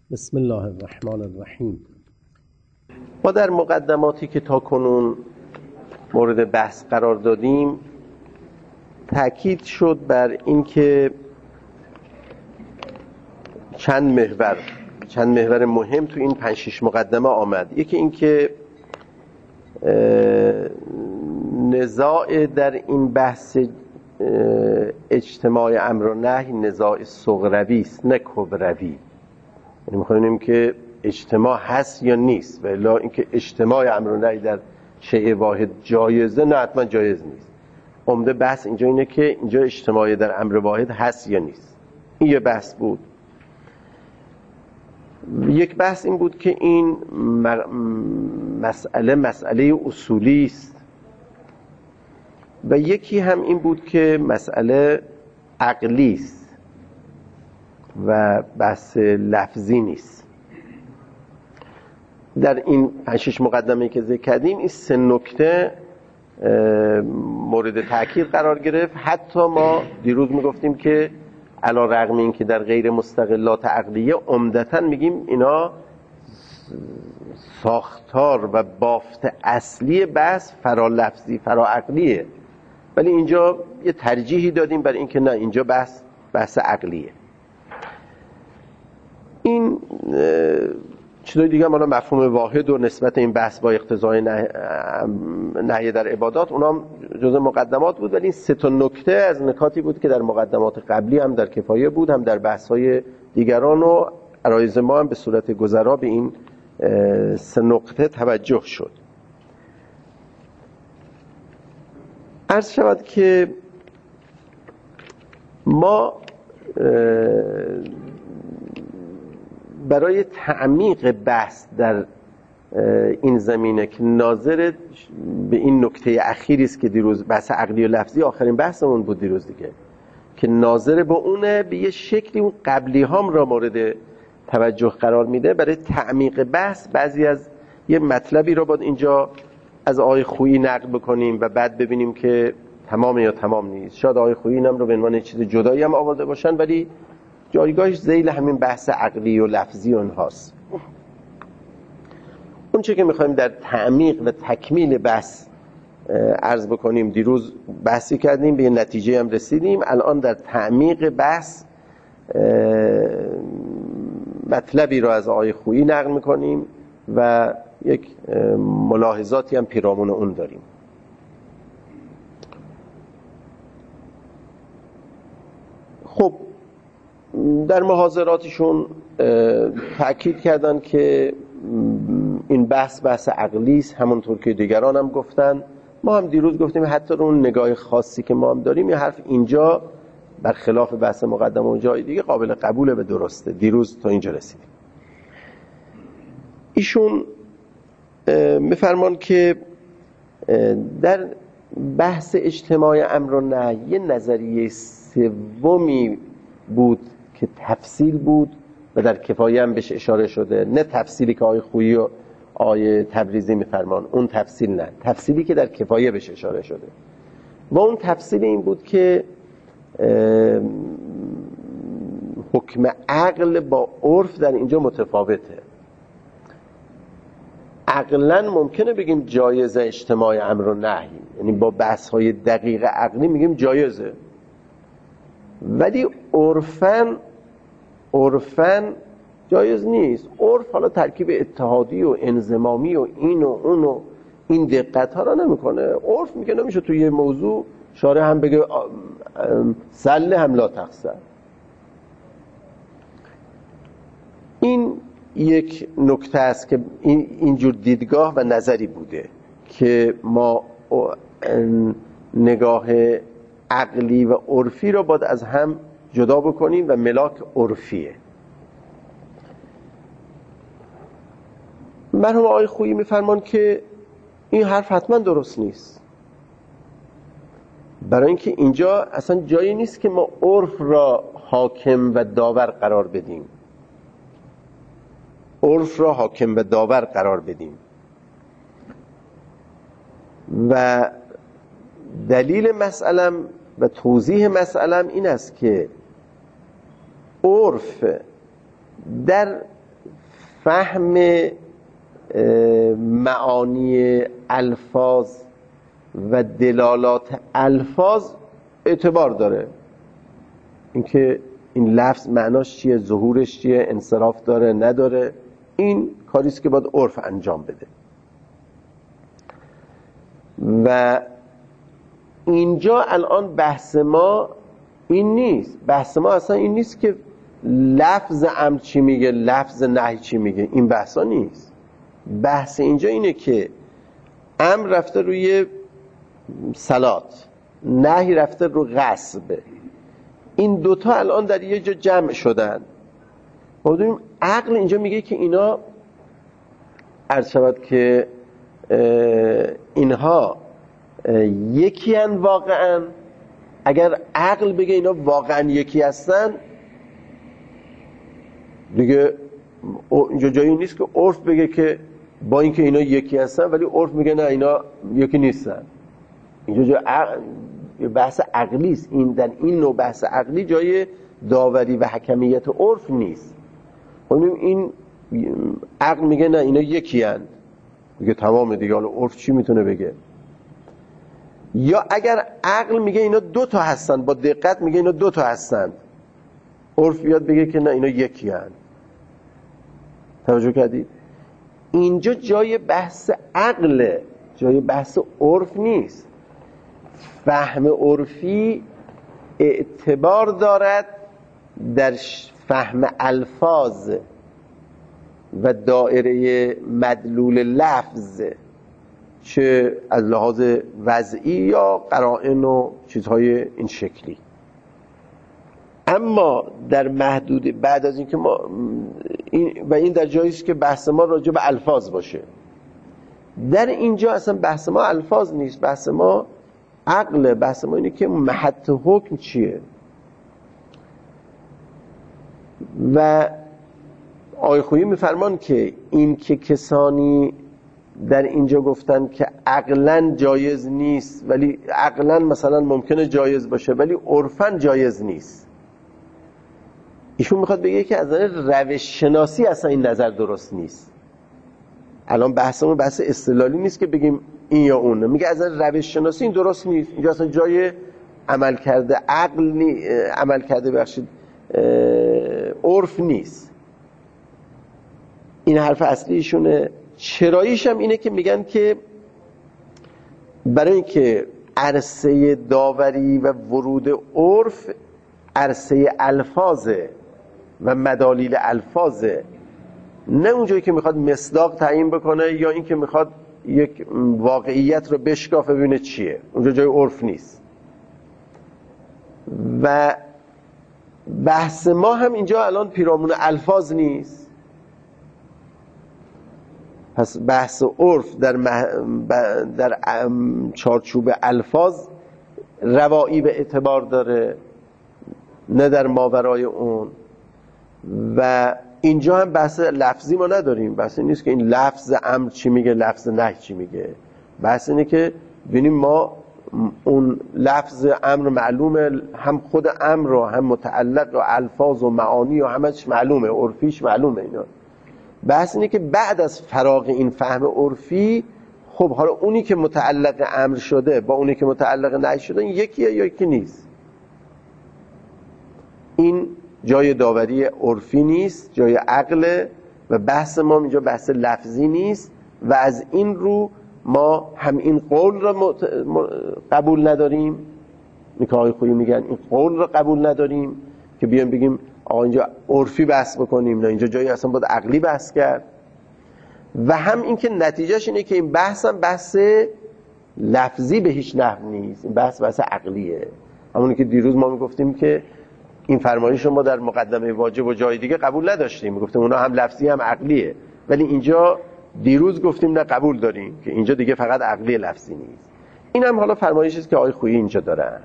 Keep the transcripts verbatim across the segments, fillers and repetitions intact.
بسم الله الرحمن الرحیم. ما در مقدماتی که تا کنون مورد بحث قرار دادیم تأکید شد بر اینکه چند محور چند محور مهم تو این پنج شش مقدمه آمد. یکی اینکه نزاع در این بحث اجتماع امر و نهی نزاع صغروی است نه کبروی. یعنی می‌خوایم که اجتماع هست یا نیست، و الا اینکه اجتماع امر و نهی در شیء واحد جایزه، نه حتما جایز نیست. عمده بحث اینجا اینه که اینجا اجتماع در امر واحد هست یا نیست. این یه بحث بود. یک بحث این بود که این مسئله مسئله اصولی است، و یکی هم این بود که مسئله عقلی است و بحث لفظی نیست. در این پنج شش مقدمه‌ای که ذکر کردیم این سه نکته مورد تأکید قرار گرفت. حتی ما دیروز میگفتیم که علی رغم این که در غیر مستقلات عقلیه عمدتاً میگیم اینا ساختار و بافت اصلی بحث فرا لفظی فرا عقلیه، ولی اینجا یه ترجیحی دادیم برای اینکه نه، اینجا بحث بحث عقلیه. این چیزای دیگه هم مفهوم واحد و نسبت این بحث با اقتضای نهی در عبادات اونام جزء مقدمات بود، ولی این سه تا نکته از نکاتی بود که در مقدمات قبلی هم در کفایه بود، هم در بحث‌های دیگران، و عرایض ما هم به صورت گذرا به این سه نکته توجه شد. عرض شود که ما برای تعمیق بحث در این زمینه که ناظر به این نکته اخیری است که دیروز بحث عقلی و لفظی آخرین بحثمون بود دیروز دیگه، که ناظر به اونه، به یه شکلی اون قبلی هم را مورد توجه قرار میده. برای تعمیق بحث بعضی از یه مطلبی را باید اینجا از آقای خویی نقل بکنیم و بعد ببینیم که تمام یا تمام نیست. شاید آقای خویی اینم رو به عنوان چیز جدایی هم آورده باشن، ولی جایگاهش ذیل همین بحث عقلی و لفظی اونهاست. اون چه که میخوایم در تعمیق و تکمیل بحث عرض بکنیم، دیروز بحثی کردیم، به یه نتیجه هم رسیدیم. الان در تعمیق بحث مطلبی رو از آقای خویی نقل میکنیم و یک ملاحظاتی هم پیرامون اون داریم. خب در محاضراتشون تأکید کردن که این بحث بحث عقلی است، همونطور که دیگران هم گفتن. ما هم دیروز گفتیم حتی اون نگاه خاصی که ما هم داریم، یه حرف اینجا برخلاف بحث مقدمه و جای دیگه قابل قبوله و درسته. دیروز تا اینجا رسیدیم. ایشون میفرمان که در بحث اجتماع امر و نهی یه نظریه سومی بود که تفصیل بود و در کفایه هم بهش اشاره شده، نه تفصیلی که آقای خویی و آقای تبریزی میفرمان، اون تفصیل نه، تفصیلی که در کفایه بهش اشاره شده. و اون تفصیل این بود که حکم عقل با عرف در اینجا متفاوته. عقلا ممکنه بگیم جایزه اجتماع امر و نهی، یعنی با بحث های دقیق عقلی میگیم جایزه، ولی عرفاً عرفاً جایز نیست. عرف حالا ترکیب اتحادی و انضمامی و این و اون و این دقت ها را نمیکنه. عرف میگه نمیشه توی یه موضوع شارع هم بگه سله هم لا تخسر. این یک نکته است که این اینجور دیدگاه و نظری بوده که ما نگاه عقلی و عرفی رو باید از هم جدا بکنیم و ملاک عرفیه. مرحوم آقای خویی میفرمان که این حرف حتما درست نیست، برای اینکه اینجا اصلا جایی نیست که ما عرف را حاکم و داور قرار بدیم. عرف را حاکم و داور قرار بدیم و دلیل مسئلم و توضیح مسئلم این است که عرف در فهم معانی الفاظ و دلالات الفاظ اعتبار داره، اینکه این لفظ معناش چیه، ظهورش چیه، انصراف داره نداره، این کاریست که باید عرف انجام بده. و اینجا الان بحث ما این نیست، بحث ما اصلا این نیست که لفظ امر چی میگه، لفظ نهی چی میگه، این بحثا نیست. بحث اینجا اینه که امر رفته روی صلات، نهی رفته رو غصب، این دوتا الان در یه جا جمع شدن. ما بدونیم عقل اینجا میگه که اینا عرض شود که اینها یکی هن واقعا. اگر عقل بگه اینا واقعا یکی هستن دیگه اینجا جایی نیست که عرف بگه که با اینکه اینا یکی هستن ولی عرف میگه نه اینا یکی نیستن. اینجا جای عقل، بحث عقلی است. این در این نوع بحث عقلی جای داوری و حکمیت عرف نیست. این عقل میگه نه اینا یکی هن، میگه تمام دیگه، حالا عرف چی میتونه بگه؟ یا اگر عقل میگه اینا دو تا هستن، با دقت میگه اینا دو تا هستن، عرف بیاد بگه که نه اینا یکی هن. توجه کردید؟ اینجا جای بحث عقله، جای بحث عرف نیست. فهم عرفی اعتبار دارد در فهم الفاظ و دائره مدلول لفظ، چه از لحاظ وضعی یا قرائن و چیزهای این شکلی. اما در محدود بعد از اینکه ما این و این در جایی است که بحث ما راجع به الفاظ باشه، در اینجا اصلا بحث ما الفاظ نیست، بحث ما عقل. بحث ما اینه که محط حکم چیه. و آقای خویی میفرمان که این که کسانی در اینجا گفتن که عقلاً جایز نیست، ولی عقلاً مثلا ممکنه جایز باشه ولی عرفاً جایز نیست، ایشون میخواد بگه که از نظر روش شناسی اصلا این نظر درست نیست. الان بحثمون بحث استدلالی نیست که بگیم این یا اون، میگه از نظر روش شناسی این درست نیست، اینجا اصلا جای عمل کرده عقل نی... عمل کرده بخشید عرف نیست. این حرف اصلی ایشونه. چراییش هم اینه که میگن که برای اینکه عرصه داوری و ورود عرف عرصه الفاظه و مدالیل الفاظه، نه اونجایی که میخواد مصداق تعیین بکنه یا این که میخواد یک واقعیت رو بشکافه ببینه چیه، اونجا جای عرف نیست. و بحث ما هم اینجا الان پیرامون الفاظ نیست. پس بحث عرف در, مح... در چارچوب الفاظ روایی به اعتبار داره، نه در ماورای اون. و اینجا هم بحث لفظی ما نداریم، بحث این نیست که این لفظ امر چی میگه، لفظ نهی چی میگه. بحث اینه که ببینیم ما اون لفظ امر معلومه، هم خود امر و هم متعلق و الفاظ و معانی و همش معلومه، عرفیش معلومه. اینا بحث اینه که بعد از فراغ این فهم عرفی، خب حالا اونی که متعلق امر شده با اونی که متعلق نهی شده این یکیه یا یکی نیست. این جای داوری عرفی نیست، جای عقل. و بحث ما اینجا بحث لفظی نیست و از این رو ما هم این قول را مت... قبول نداریم، میگه آقای خویی میگن این قول را قبول نداریم که بیایم بگیم آقا اینجا عرفی بحث بکنیم، نه اینجا جایی اصلا باید عقلی بحث کرد. و هم این که نتیجهش اینه که این بحث هم بحث لفظی به هیچ نحو نیست، این بحث بحث عقلیه. همونی که دیروز ما میگفتیم که این فرمایش رو ما در مقدمه واجب و جای دیگه قبول نداشتیم، میگفتیم اونا هم لفظی هم عقلیه، ولی اینجا دیروز گفتیم نه قبول داریم که اینجا دیگه فقط عقلی لفظی نیست. این هم حالا فرمایشی است که آقای خویی اینجا دارن.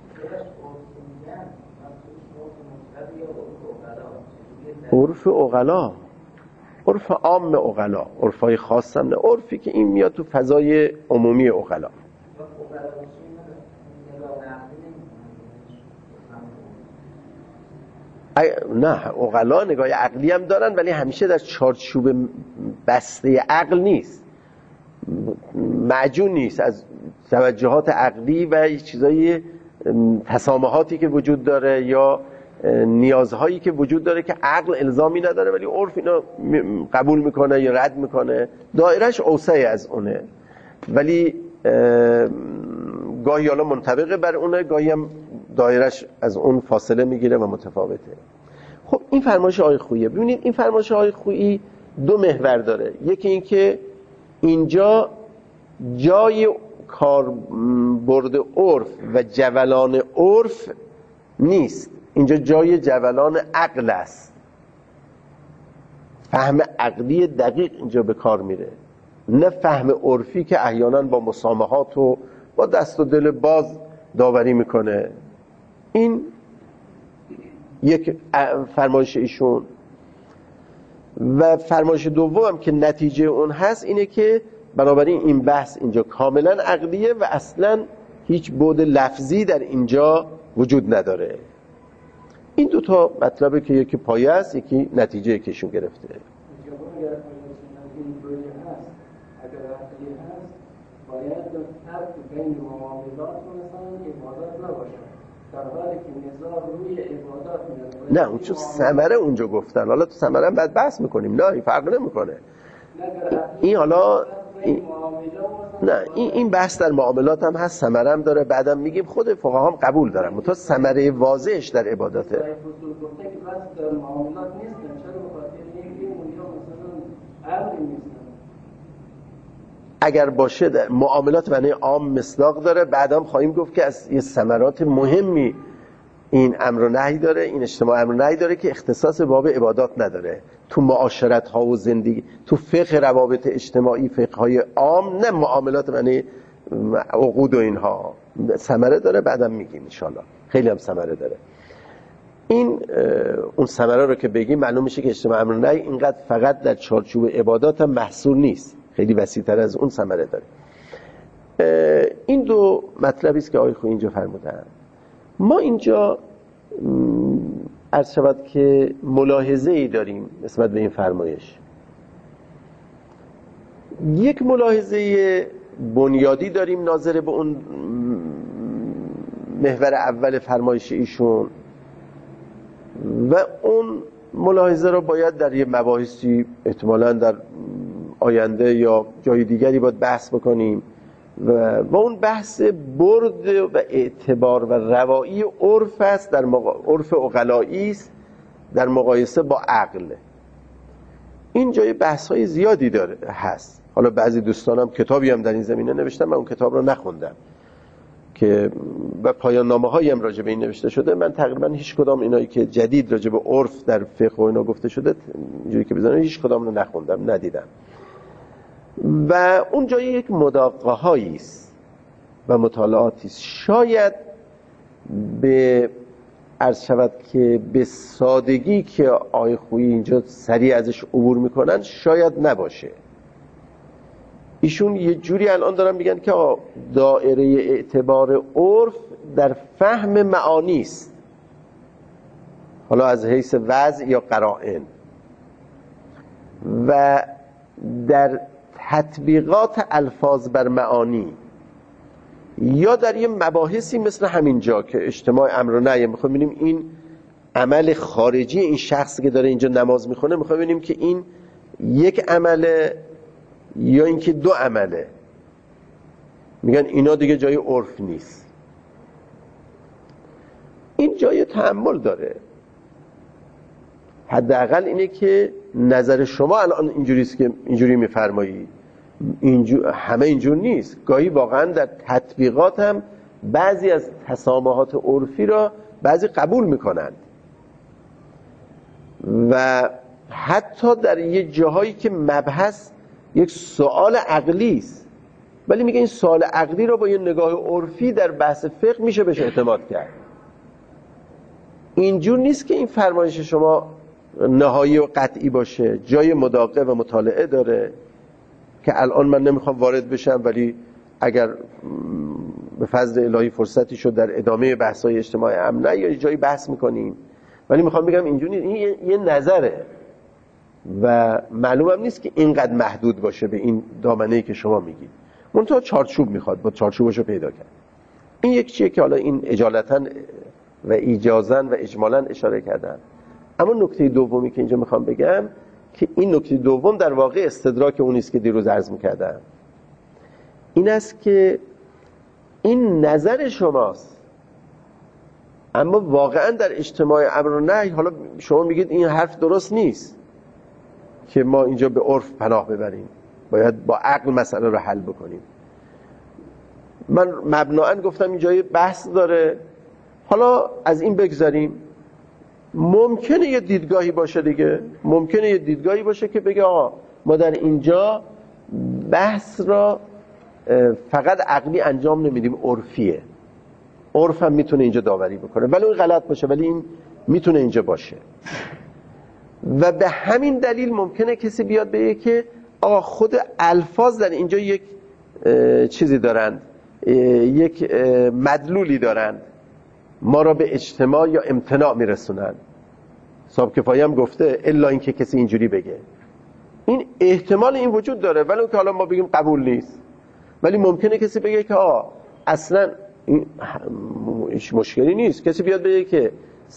عرف عقلا، عرف عام عقلا، عرفای خاص هم نه، عرفی که این میاد تو فضای عمومی عقلا. نه عقلا نگاه عقلی هم دارن ولی همیشه در چارچوب بسته عقل نیست، معجون نیست از توجهات عقلی و چیزای تسامحاتی که وجود داره یا نیازهایی که وجود داره که عقل الزامی نداره ولی عرف اینا قبول میکنه یا رد میکنه. دایرش اوسع از اونه ولی گاهی حالا منطبقه بر اونه، گاهی هم دایرش از اون فاصله میگیره و متفاوته. خب این فرمایش آقای خوییه. ببینید این فرمایش آقای خویی دو محور داره. یکی این که اینجا جای کاربرد عرف و جولان عرف نیست، اینجا جای جولان عقل است. فهم عقلی دقیق اینجا به کار میره، نه فهم عرفی که احیانا با مسامحات و با دست و دل باز داوری میکنه. این یک فرمایش ایشون. و فرمایش دوم که نتیجه اون هست اینه که بنابراین این بحث اینجا کاملا عقلیه و اصلا هیچ بعد لفظی در اینجا وجود نداره. این دو تا مطلبه که یکی پایه است یکی نتیجه که ایشون گرفته. باید فرق بین معاملات و مثلا عبادات نباشه، در حالی که نظام روی عبادات میاد. نه اون چون ثمره اونجا گفتن، حالا تو ثمره هم بعد بحث میکنیم. نه این فرق نمیکنه. این حالا این... نه این این بحث در معاملات هم هست، ثمره هم داره، بعدم میگیم خود فقها هم قبول دارن، تو ثمره واضحش در عباداته. در فصول گفته که بس در معاملات نیستن، چرا بخاطر اینکه اونجا مثلا امری نیستن. اگر باشه در معاملات معنی عام مصداق داره، بعدم خواهیم گفت که از یه ثمرات مهمی این امر و نهی داره، این اجتماع امر و نهی داره که اختصاص باب عبادات نداره. تو معاشرت ها و زندگی، تو فقه روابط اجتماعی، فقه های عام، نه معاملات معنی عقود و اینها ثمره داره، بعدم میگیم ان شاء الله خیلی هم ثمره داره. این اون ثمره رو که بگیم معلوم میشه که اجتماع امر و نهی اینقدر فقط در چارچوب عبادات هم محصور نیست، خیلی وسیع‌تر از اون ثمره داره. این دو مطلبی است که آقای خویی اینجا فرمودن. ما اینجا عرض شود که ملاحظه‌ای داریم نسبت به این فرمایش. یک ملاحظه بنیادی داریم ناظر به اون محور اول فرمایش ایشون و اون ملاحظه رو باید در یه مباحثی احتمالاً در آینده یا جای دیگری باید بحث بکنیم و و اون بحث برد و اعتبار و روایی عرف است، در مقا... عرف عقلایی است در مقایسه با عقل. این جای بحث‌های زیادی داره هست. حالا بعضی دوستانم کتابی هم در این زمینه نوشتن، من اون کتاب رو نخوندم که و پایان نامه‌هایی هم راجع به این نوشته شده. من تقریبا هیچ کدام اینایی که جدید راجع به عرف در فقه و اینا گفته شده اینجوری که بزنم هیچ کدام رو نخوندم، ندیدم. و اون جای یک مداقه هایی است و مطالعاتی است. شاید به عرض شود که به سادگی که آقای خویی اینجا سریع ازش عبور میکنن شاید نباشه. ایشون یه جوری الان دارن میگن که دائره اعتبار عرف در فهم معانی است، حالا از حیث وضع یا قرائن، و در تطبیقات الفاظ بر معانی یا در یه مباحثی مثل همین جا که اجتماع امر و نهی، میخوایم ببینیم این عمل خارجی این شخصی که داره اینجا نماز میخونه، میخوایم ببینیم که این یک عمله یا اینکه دو عمله. میگن اینا دیگه جای عرف نیست. این جای تأمل داره. حداقل اینه که نظر شما الان اینجوریست که اینجوری میفرمایید، اینجور همه اینجور نیست. گاهی واقعا در تطبیقات هم بعضی از تسامحات عرفی را بعضی قبول میکنند و حتی در یه جاهایی که مبحث یک سوال عقلی است ولی میگه این سوال عقلی را با یه نگاه عرفی در بحث فقه میشه بهش اعتماد کرد. اینجور نیست که این فرمایش شما نهایی و قطعی باشه، جای مداقه و مطالعه داره که الان من نمیخوام وارد بشم، ولی اگر به فضل الهی فرصتی شد در ادامه بحث‌های اجتماع امنه یا جایی بحث میکنیم. ولی میخوام بگم اینجوری این یه, یه نظره و معلومم نیست که اینقدر محدود باشه به این دامنه‌ای که شما میگید. منتها چارچوب میخواد، با چارچوبشو پیدا کرد. این یک چیه که حالا این اجالتا و ایجازا و اجمالا اشاره کردن. اما نکته دومی که اینجا میخوام بگم که این نکته دوم در واقع استدراک اون است که دیروز عرض میکردم، این است که این نظر شماست، اما واقعا در اجتماع امر و نهی حالا شما میگید این حرف درست نیست که ما اینجا به عرف پناه ببریم، باید با عقل مسئله رو حل بکنیم. من مبناً گفتم اینجا یه بحث داره، حالا از این بگذاریم. ممکنه یه دیدگاهی باشه دیگه، ممکنه یه دیدگاهی باشه که بگه آقا ما در اینجا بحث را فقط عقلی انجام نمیدیم، عرفیه، عرف هم میتونه اینجا داوری بکنه، ولی اون غلط باشه، ولی این میتونه اینجا باشه. و به همین دلیل ممکنه کسی بیاد بگه که آقا خود الفاظ در اینجا یک چیزی دارند، یک مدلولی دارند، ما را به اجتماع یا امتناع میرسونن. صاحب کفایه هم گفته الا اینکه کسی اینجوری بگه. این احتمال این وجود داره، ولی اون که حالا ما بگیم قبول نیست. ولی ممکنه کسی بگه که آه اصلا این هیچ مشکلی نیست. کسی بیاد بگه که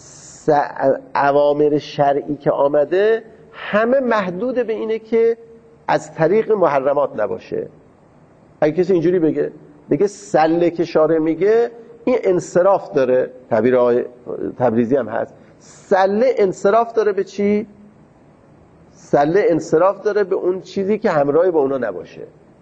اوامر شرعی که آمده همه محدود به اینه که از طریق محرمات نباشه. اگه کسی اینجوری بگه بگه سله که شارع میگه این انصراف داره، تعبیر آقای تبریزی هم هست، سله انصراف داره به چی؟ سله انصراف داره به اون چیزی که همراه با اونا نباشه.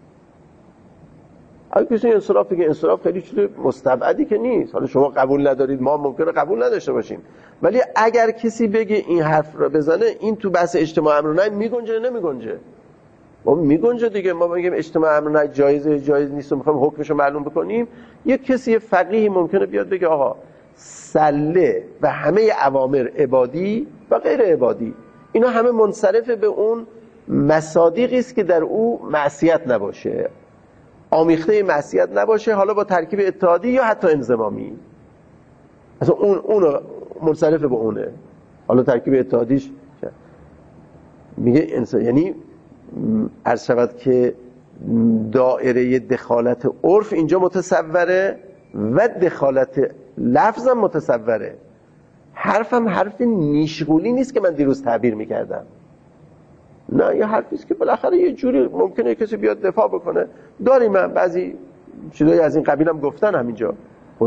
اگه کسی انصراف بگه، انصراف خیلی چیز مستبعدی که نیست، حالا شما قبول ندارید، ما ممکنه قبول نداشته باشیم، ولی اگر کسی بگه این حرف رو بزنه، این تو بحث اجتماع امر و نهی میگنجه نمیگنجه؟ ما میگنجه دیگه. ما میگیم اجتماع امر و نهی جایزه جایز نیست و میخوایم حکمش رو معلوم بکنیم. یک کسی فقیهی ممکنه بیاد بگه آقا سله و همه اوامر عبادی و غیر عبادی اینا همه منصرف به اون مصادیقی است که در او معصیت نباشه، آمیخته معصیت نباشه، حالا با ترکیب اتحادی یا حتی انضمامی. اصلا اون اون منصرف به اونه، حالا ترکیب اتحادیش میگه انسان، یعنی عرض شود که دائره دخالت عرف اینجا متصوره و دخالت لفظ هم متصوره. حرفم حرف نیشغولی نیست که من دیروز تعبیر میکردم، نه، یه حرفی است که بالاخره یه جوری ممکنه کسی بیاد دفاع بکنه. داریم من بعضی چیزایی از این قبیل هم گفتن همینجا.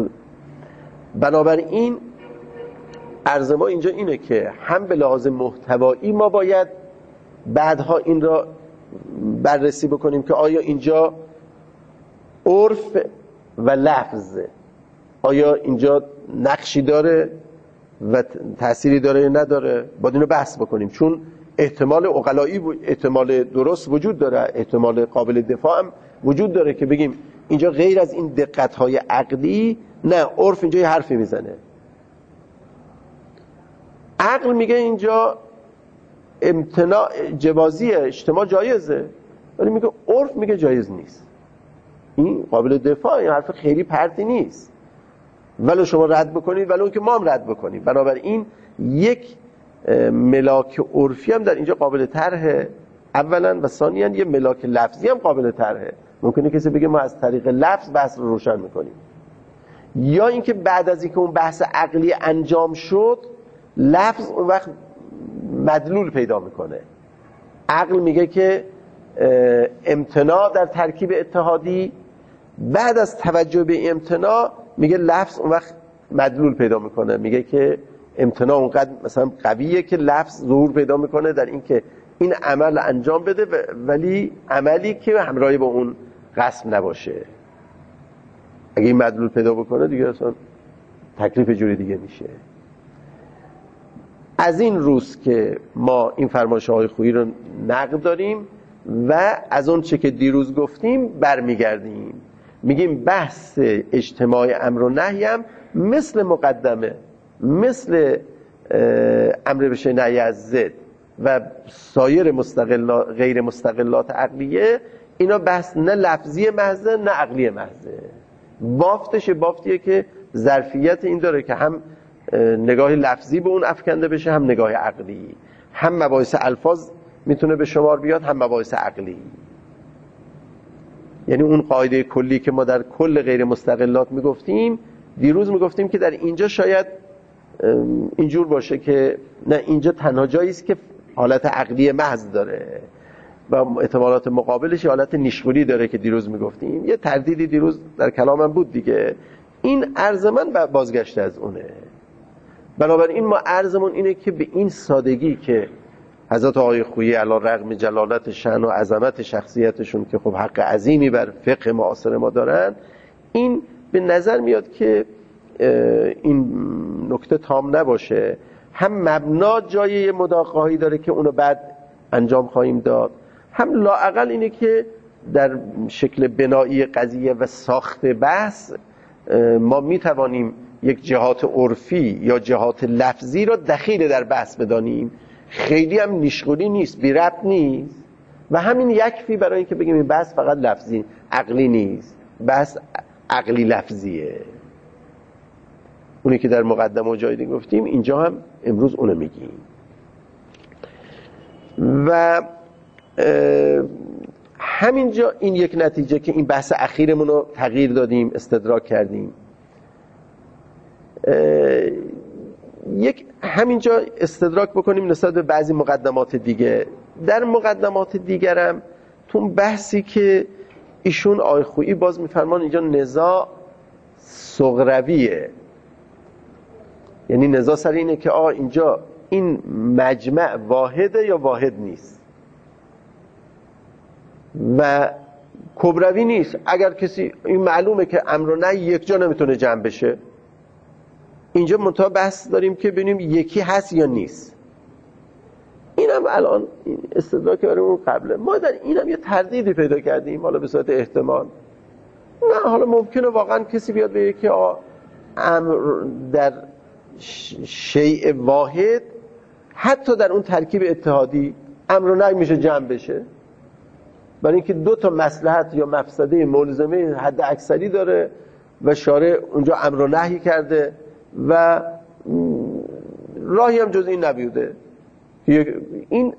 بنابراین عرض ما اینجا اینه که هم به لحاظ محتوایی ما باید بعدها این را بررسی بکنیم که آیا اینجا عرف و لفظ آیا اینجا نقشی داره و تأثیری داره یا نداره، باید اینو بحث بکنیم، چون احتمال عقلایی احتمال درست وجود داره، احتمال قابل دفاع هم وجود داره که بگیم اینجا غیر از این دقت‌های عقلی نه، عرف اینجا یه حرفی میزنه. عقل میگه اینجا امتناع جوازیه، اجتماع جایزه، ولی میگه عرف میگه جایز نیست. این قابل دفاع، این حرف خیلی پرتی نیست، ولو شما رد بکنید ولو که ما هم رد بکنیم. بنابراین یک ملاک عرفی هم در اینجا قابل طرحه اولا، و ثانیاً یه ملاک لفظی هم قابل طرحه. ممکنه کسی بگه ما از طریق لفظ بحث رو روشن میکنیم، یا اینکه بعد از اینکه اون بحث عقلی انجام شد لفظ اون وقت مدلول پیدا میکنه. عقل میگه که امتناع در ترکیب اتحادی، بعد از توجه به امتناع میگه لفظ اون وقت مدلول پیدا میکنه، میگه که امتناع اونقدر مثلا قویه که لفظ ظهور پیدا میکنه در این که این عمل انجام بده، ولی عملی که همراه با اون قصد نباشه. اگه این مدلول پیدا بکنه دیگه اصلا تکلیف جوری دیگه میشه. از این روز که ما این فرمایش های خویی رو نقد داریم و از اون چه که دیروز گفتیم برمیگردیم، میگیم بحث اجتماع امر و نهی هم مثل مقدمه، مثل امر به شیء نهی از ضد و سایر مستقل غیر مستقلات عقلیه، اینا بحث نه لفظی محضه نه عقلی محضه. بافتش بافتیه که ظرفیت این داره که هم نگاه لفظی به اون افکنده بشه، هم نگاه عقلی. هم مباحث الفاظ میتونه به شمار بیاد، هم مباحث عقلی. یعنی اون قاعده کلی که ما در کل غیر مستقلات میگفتیم، دیروز میگفتیم که در اینجا شاید اینجور باشه که نه، اینجا تنها جایی است که حالت عقلی محض داره و احتمالات مقابلش حالت نیشخوری داره که دیروز میگفتیم. یه تردیدی دیروز در کلامم بود دیگه. این عرض من بازگشت از اونه. بنابراین ما عرضمون اینه که به این سادگی که حضرت آقای خویی علی رغم جلالت شأن و عظمت شخصیتشون که خب حق عظیمی بر فقه معاصر ما دارن، این به نظر میاد که این نکته تام نباشه. هم مبنا جای مداقاهی داره که اونو بعد انجام خواهیم داد، هم لااقل اینه که در شکل بنایی قضیه و ساخت بحث ما میتوانیم یک جهات عرفی یا جهات لفظی را دخیل در بحث بدانیم. خیلی هم نیشغولی نیست، بی ربط نیست و همین یکفی برای اینکه بگیم این بحث فقط لفظی عقلی نیست، بحث عقلی لفظیه. اونی که در مقدمه و جای دیگه گفتیم، اینجا هم امروز اونو میگیم. و همینجا این یک نتیجه که این بحث اخیرمون رو تغییر دادیم، استدراک کردیم. یک همینجا استدراک بکنیم نسبت به بعضی مقدمات دیگه. در مقدمات دیگرم تو بحثی که ایشون آقای خویی باز میفرمان اینجا نزاع صغرویه، یعنی نزاع سر اینه که آقا اینجا این مجمع واحده یا واحد نیست و کبروی نیست. اگر کسی این معلومه که امر و نهی یک جا نمیتونه جمع بشه، اینجا منتها بحث داریم که ببینیم یکی هست یا نیست. اینم الان این استدراک برای اون قبله. ما در اینم یه تردیدی پیدا کردیم، حالا به صورت احتمال. نه حالا ممکنه واقعا کسی بیاد بگه که امر در شیء واحد حتی در اون ترکیب اتحادی امر و نهی میشه جمع بشه، برای اینکه دو تا مصلحت یا مفسده ملزمه حد اکثری داره و شارع اونجا امر و نهی کرده و راهی هم جز این نبوده. این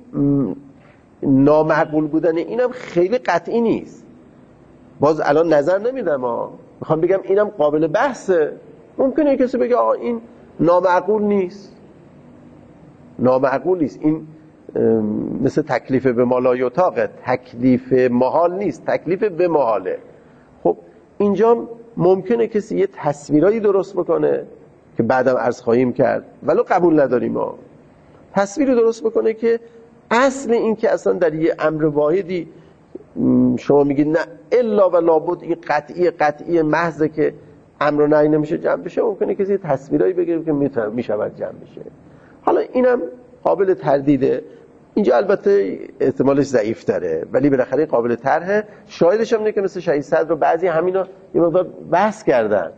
نامعقول بودن اینم خیلی قطعی نیست. باز الان نظر نمیدم ها، میخوام بگم اینم قابل بحثه. ممکنه کسی بگه آقا این نامعقول نیست، نامعقول نیست، این مثل تکلیف به ما لا یطاقه، تکلیف محال نیست، تکلیف به محاله. خب اینجا ممکنه کسی یه تصویرایی درست بکنه که بعدم عرض خواهیم کرد ولو قبول نداریم ما، تصویری درست بکنه که اصل این که اصلا در یه امر واحدی شما میگید نه الا و لابد این قطعی قطعی محضه که امر و نهی نمیشه جمع بشه، ممکنه کسی تصویرایی بگیره که میشود جمع بشه. حالا اینم قابل تردیده. اینجا البته احتمالش ضعیف تره ولی بالاخره قابل طرحه. شاهدش هم اینه که مثل شهید صدر و بعضی همینا یه مقدار بحث کردن،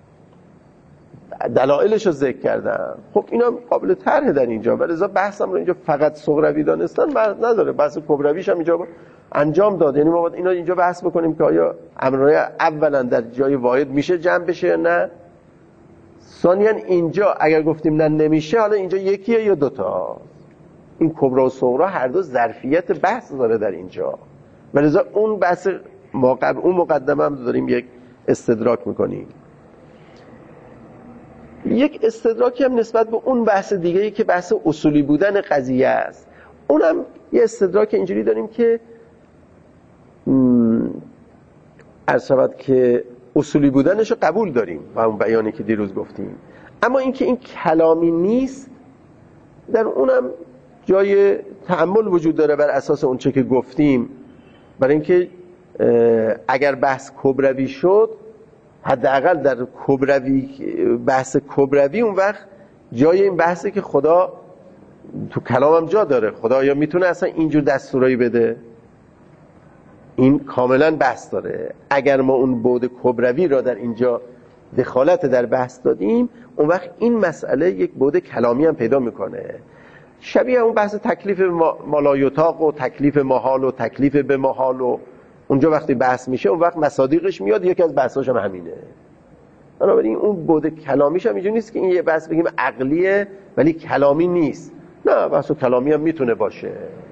دلایلش رو ذکر کردن. خب اینا قابل طرحه در اینجا، ولی لذا بحثم رو اینجا فقط صغروی دانستن مرد نداره، بحث کبرویش هم اینجا انجام داد. یعنی ما باید اینا اینجا بحث بکنیم که آیا امرای اولا در جای واحد میشه جمع بشه یا نه. ثانیاً اینجا اگر گفتیم نه نمیشه، حالا اینجا یکیه یا دوتا. این کبرا و صغرا هر دو ظرفیت بحث داره در اینجا، ولذا اون بحث موقع اون مقدمه هم داریم یک استدراک میکنیم. یک استدراکی هم نسبت به اون بحث دیگه‌ای که بحث اصولی بودن قضیه است. اونم یه استدراک اینجوری داریم که عرض شود که اصولی بودنش رو قبول داریم و اون بیانی که دیروز گفتیم، اما اینکه این کلامی نیست، در اونم جای تأمل وجود داره بر اساس اون چه که گفتیم. برای اینکه اگر بحث کبروی شد، حداقل در کبروی بحث کبروی اون وقت جای این بحثه که خدا تو کلامم جا داره، خدا یا میتونه اصلا اینجور دستورایی بده، این کاملا بحث داره. اگر ما اون بعد کبروی را در اینجا دخالت در بحث دادیم، اون وقت این مسئله یک بعد کلامی هم پیدا میکنه، شبیه اون بحث تکلیف مالایطاق و تکلیف محال و تکلیف به محال و اونجا وقتی بحث میشه اون وقت مصادیقش میاد. یکی از بحثاش هم همینه، بنابراین اون بعد کلامیش هم اینجوری نیست که این یه بحث بگیم عقلیه ولی کلامی نیست. نه، بحث کلامی هم میتونه باشه.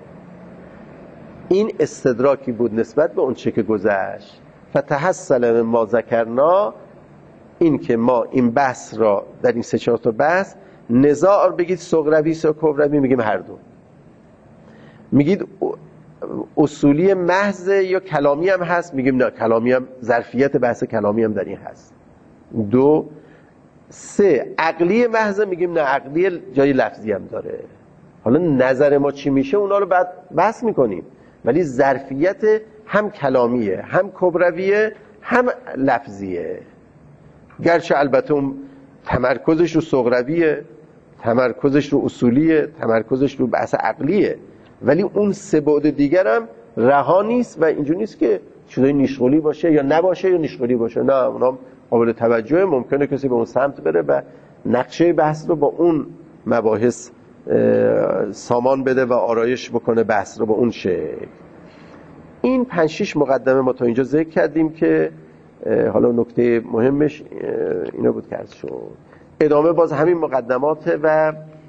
این استدراکی بود نسبت به اون چه که گذشت. فتحصل من ما ذکرنا، این که ما این بحث را در این سه چهار تا بحث نزاع بگید صغروی یا کبروی، میگیم هر دو. میگید اصولی محض یا کلامی هم هست، میگیم نه، کلامی هم، ظرفیت بحث کلامی هم در این هست. دو. سه. عقلی محض، میگیم نه، عقلی جای لفظی هم داره. حالا نظر ما چی میشه اونا رو بعد بحث میکنیم، ولی ظرفیت هم کلامیه، هم کبرویه، هم لفظیه. گرچه البته اون تمرکزش رو صغرویه، تمرکزش رو اصولیه، تمرکزش رو بحث عقلیه، ولی اون سه بعد دیگر هم رها نیست و اینجوری نیست که چیزای نیشغلی باشه یا نباشه یا نیشغلی باشه. نه، اونا قابل توجهه. ممکنه کسی به اون سمت بره و نقشه بحث رو با اون مباحث سامان بده و آرایش بکنه بحث رو با اون شکل. این پنج شش مقدمه ما تا اینجا ذکر کردیم که حالا نکته مهمش اینا بود که عرض شد. ادامه باز همین مقدمات و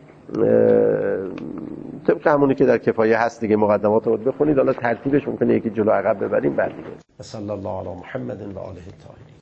طبق همونی که در کفایه هست دیگه. مقدمات رو بخونید، حالا ترتیبش ممکنه یکی جلو عقب ببریم بعد دیگه. صلی الله علی محمد و آله الطاهرین.